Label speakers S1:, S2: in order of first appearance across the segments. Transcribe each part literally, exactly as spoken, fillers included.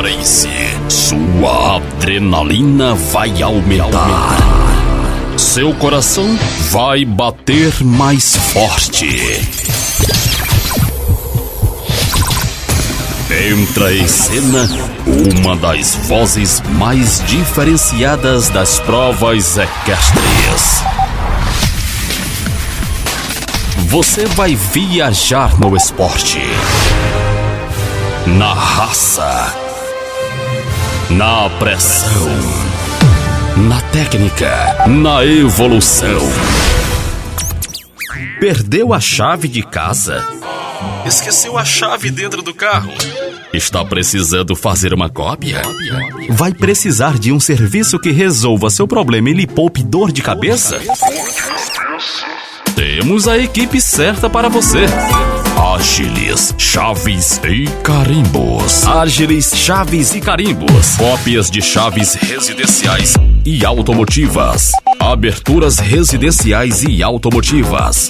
S1: Preparem-se, sua adrenalina vai aumentar. Seu coração vai bater mais forte. Entra em cena uma das vozes mais diferenciadas das provas equestres. Você vai viajar no esporte, na raça, na pressão, na técnica, na evolução. Perdeu a chave de casa? Esqueceu a chave dentro do carro? Está precisando fazer uma cópia? Vai precisar de um serviço que resolva seu problema e lhe poupe dor de cabeça? Temos a equipe certa para você. Ágiles, Chaves e Carimbos. Ágiles, Chaves e Carimbos. Cópias de chaves residenciais e automotivas. Aberturas residenciais e automotivas.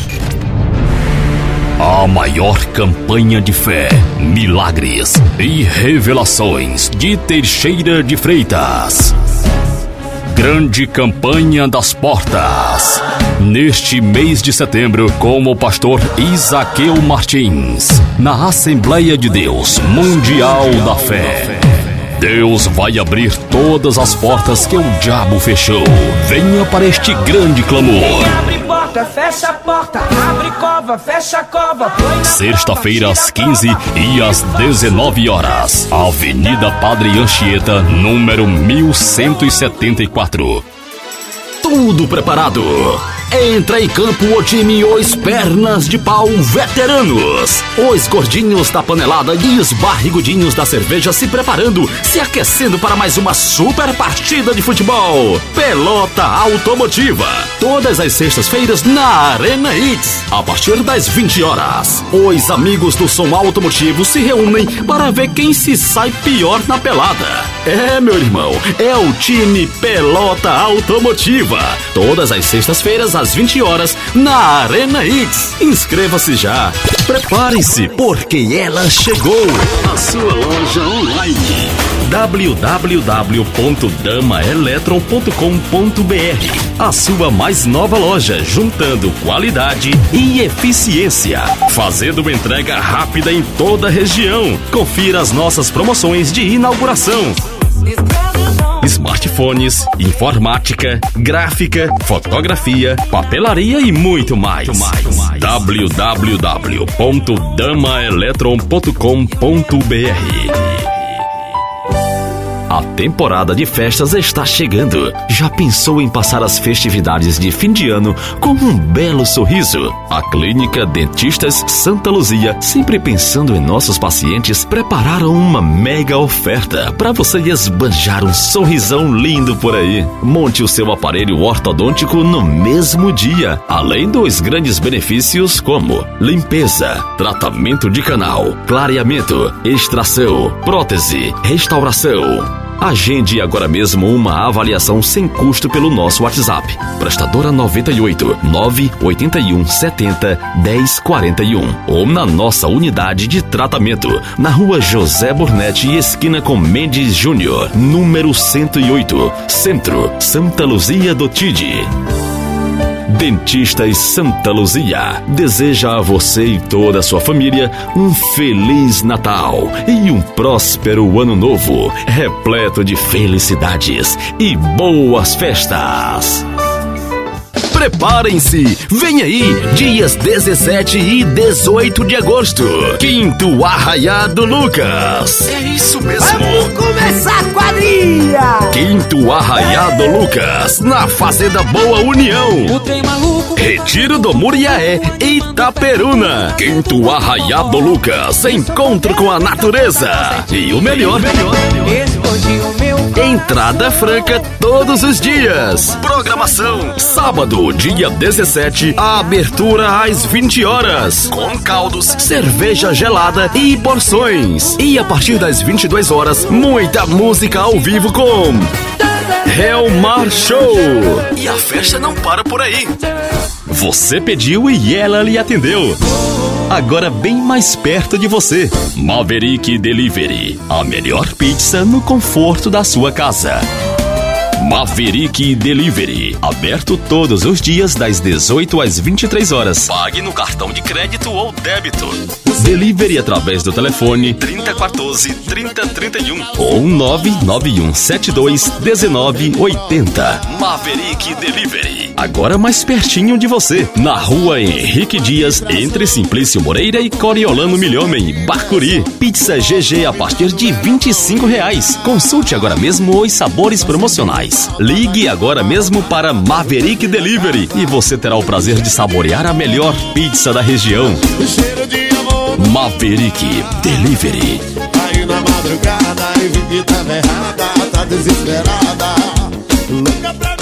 S1: A maior campanha de fé, milagres e revelações de Teixeira de Freitas. Grande campanha das portas. Neste mês de setembro, com o pastor Isaqueu Martins, na Assembleia de Deus Mundial da Fé. Deus vai abrir todas as portas que o diabo fechou. Venha para este grande clamor.
S2: Abre porta, fecha a porta, abre cova, fecha a cova.
S1: Sexta-feira às quinze e às dezenove horas. Avenida Padre Anchieta, número mil cento e setenta e quatro. Tudo preparado. Entra em campo o time Os Pernas de Pau Veteranos. Os gordinhos da panelada e os barrigudinhos da cerveja se preparando, se aquecendo para mais uma super partida de futebol. Pelota automotiva. Todas as sextas-feiras na Arena Hits. A partir das vinte horas. Os amigos do som automotivo se reúnem para ver quem se sai pior na pelada. É, meu irmão, é o time Pelota Automotiva. Todas as sextas-feiras às vinte horas na Arena Hits. Inscreva-se já. Prepare-se, porque ela chegou. A sua loja online w w w ponto dama eletron ponto com ponto b r. A sua mais nova loja, juntando qualidade e eficiência, fazendo uma entrega rápida em toda a região. Confira as nossas promoções de inauguração. Smartphones, informática, gráfica, fotografia, papelaria e muito mais. w w w ponto dama eletron ponto com ponto b r. A temporada de festas está chegando. Já pensou em passar as festividades de fim de ano com um belo sorriso? A Clínica Dentistas Santa Luzia, sempre pensando em nossos pacientes, prepararam uma mega oferta para você esbanjar um sorrisão lindo por aí. Monte o seu aparelho ortodôntico no mesmo dia, além dos grandes benefícios como limpeza, tratamento de canal, clareamento, extração, prótese, restauração. Agende agora mesmo uma avaliação sem custo pelo nosso WhatsApp. Prestadora noventa e oito, nove oito um, setenta, dez quarenta e um. Ou na nossa unidade de tratamento, na rua José Burnetti, esquina com Mendes Júnior, número cento e oito, Centro, Santa Luzia do Tide. Dentistas Santa Luzia deseja a você e toda a sua família um Feliz Natal e um próspero Ano Novo, repleto de felicidades e boas festas. Preparem-se, vem aí, dias dezessete e dezoito de agosto, Quinto Arraiado Lucas. É isso mesmo.
S2: Vamos começar a quadrilha.
S1: Quinto Arraiado Lucas, na Fazenda Boa União.
S2: O trem maluco.
S1: Retiro do Muriaé, Itaperuna. Quinto Arraiado Lucas, encontro com a natureza. E o melhor,
S2: Esse gordinho meu.
S1: entrada franca todos os dias. Programação, sábado, dia dezessete, a abertura às vinte horas, com caldos, cerveja gelada e porções. E a partir das vinte e duas horas, muita música ao vivo com Helmar Show. E a festa não para por aí. Você pediu e ela lhe atendeu. agora bem mais perto de você. Maverick Delivery, a melhor pizza no conforto da sua casa. Maverick Delivery, aberto todos os dias das dezoito às vinte e três horas. Pague no cartão de crédito ou débito. Delivery através do telefone trinta quatorze, trinta trinta e um ou nove nove um sete dois um nove oito zero. Maverick Delivery, agora mais pertinho de você, na rua Henrique Dias, entre Simplício Moreira e Coriolano Milhomem, Bacuri. Pizza G G a partir de vinte e cinco reais. Consulte agora mesmo os sabores promocionais. Ligue agora mesmo para Maverick Delivery e você terá o prazer de saborear a melhor pizza da região. Maverick Delivery.
S3: Aí na madrugada e vi que tava errada, tá desesperada, louca pra